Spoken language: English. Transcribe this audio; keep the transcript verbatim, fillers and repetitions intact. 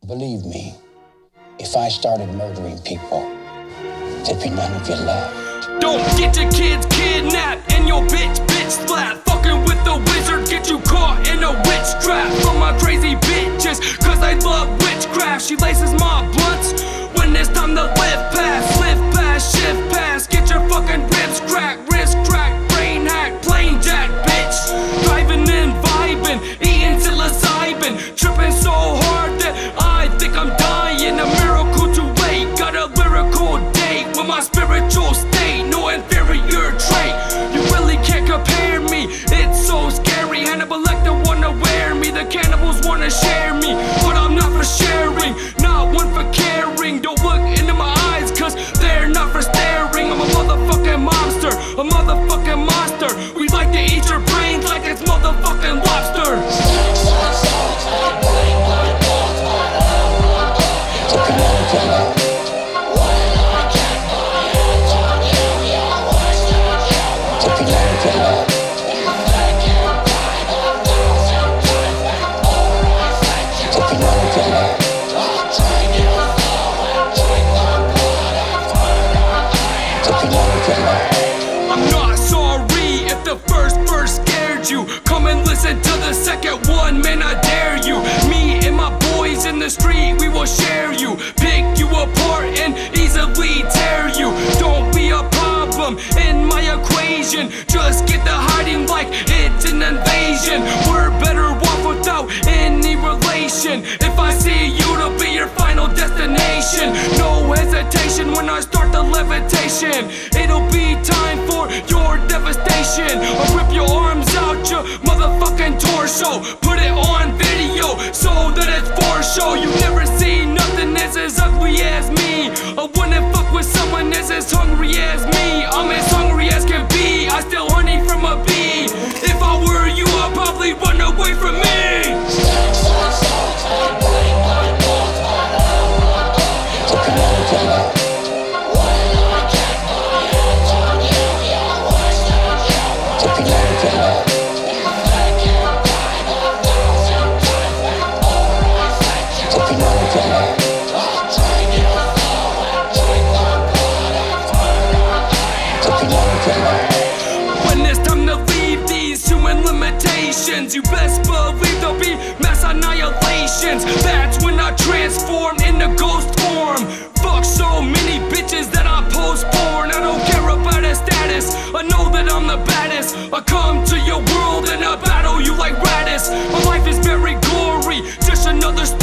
Believe me, if I started murdering people, there'd be none of you left. Don't get your kids kidnapped and your bitch bitch splat. Fucking with the wizard, get you caught in a witch trap. From my crazy bitches, cause I love witchcraft. She laces my blunts when it's time to live past. Live past, shift past, get your fucking ribs cracked. Wrist crack, brain hack, plane jack, bitch. Driving and vibing, eating psilocybin. Tripping so hard that I think I'm dying. A miracle to wait, got a lyrical date with my spiritual state. No inferior trait, you really can't compare me. It's so scary, Hannibal Lecter wanna wear me. The cannibals wanna share me, but I'm not for sharing, not one for caring. Don't look into my eyes, cause they're not for staring. I'm a motherfucking monster, a motherfucking monster. We like to eat your brains like it's motherfucking lobster. I'm not sorry if the first verse scared you. Come and listen to the second one, man, I dare you. Me and my boys in the street, we will share you. Pick you apart and easily tear you. Don't be a problem in my equation. Just get the hiding like it's an invasion. We're better off without any relation. If I see you, to be your final destination. No hesitation when I start the levitation. It'll be time for your devastation. I'll rip your arms out your motherfucking torso. Put it on video so that it's for show. You never see nothing that's as ugly as me. I wouldn't fuck with someone that's as hungry as me. I'm as hungry as can be, I steal honey from a bee. If I were you, I'd probably run away from me. When it's time to leave these human limitations, you best believe there'll be mass annihilations. That's when I transform into ghost form. Fuck so many bitches that I postpone. I don't care about a status, I know that I'm the baddest. I come to your world and I battle you like Raditz. My life is very gory, just another story.